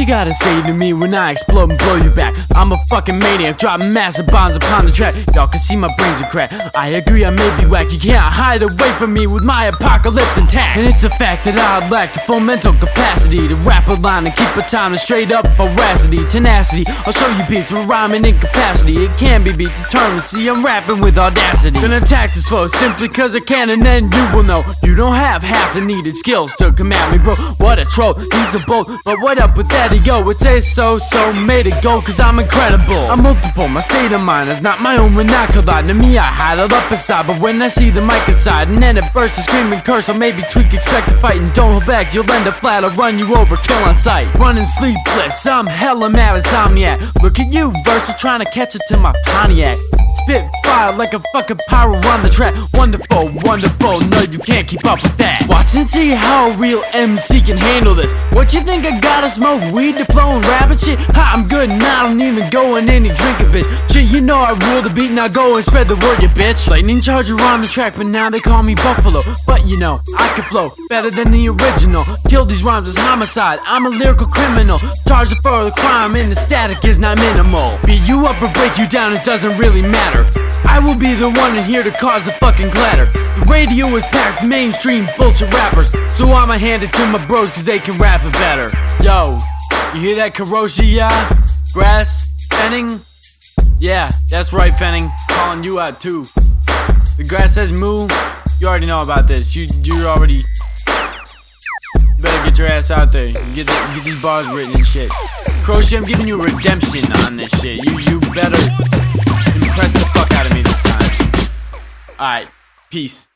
you gotta say to me when I explode and blow you back? I'm a fucking maniac, dropping massive bombs upon the track. Y'all can see my brains are cracked. I agree, I may be whack. You can't hide away from me with my apocalypse intact. And it's a fact that I lack the full mental capacity to rap a line and keep a time to straight up veracity, tenacity. I'll show you beats with rhyming incapacity. It can be beat, determined. See, I'm rapping with audacity. Gonna attack this flow simply cause I can, and then you will know you don't have half the needed skills to come at me, bro. What a troll, he's a bold. But what up with that ego? It says so made it go, cause I'm incredible. I'm multiple, my state of mind is not my own vernacular. To me, I hide it up inside, but when I see the mic inside, and then it bursts a screaming curse, or maybe tweak, expect to fight, and don't hold back. You'll end up flat, I'll run you over, kill on sight. Running sleepless, I'm hella mad insomniac. Look at you, Versa, trying to catch it to my Pontiac. Spit fire like a fucking pyro on the track. Wonderful, wonderful, no you can't keep up with that. Watch and see how a real MC can handle this. What you think I gotta smoke weed to flow and rap and shit? Ha, I'm good and I don't even go in any drink a bitch. Shit, you know I rule the beat, now go and spread the word, you bitch. Lightning Charger on the track, but now they call me Buffalo. But you know, I can flow better than the original. Kill these rhymes as homicide, I'm a lyrical criminal. Charged for the crime and the static is not minimal. Beat you up or break you down, it doesn't really matter. I will be the one in here to cause the fucking clatter. The radio is packed with mainstream bullshit rappers, so I'ma hand it to my bros cause they can rap it better. Yo, you hear that Karoshi, yeah? Grass? Fenning? Yeah, that's right, Fenning. Calling you out too. The grass says moo. You already know about this. You already. You better get your ass out there. Get these bars written and shit. Karoshi, I'm giving you a redemption on this shit. You better impress the fuck out of me this time. Alright, peace.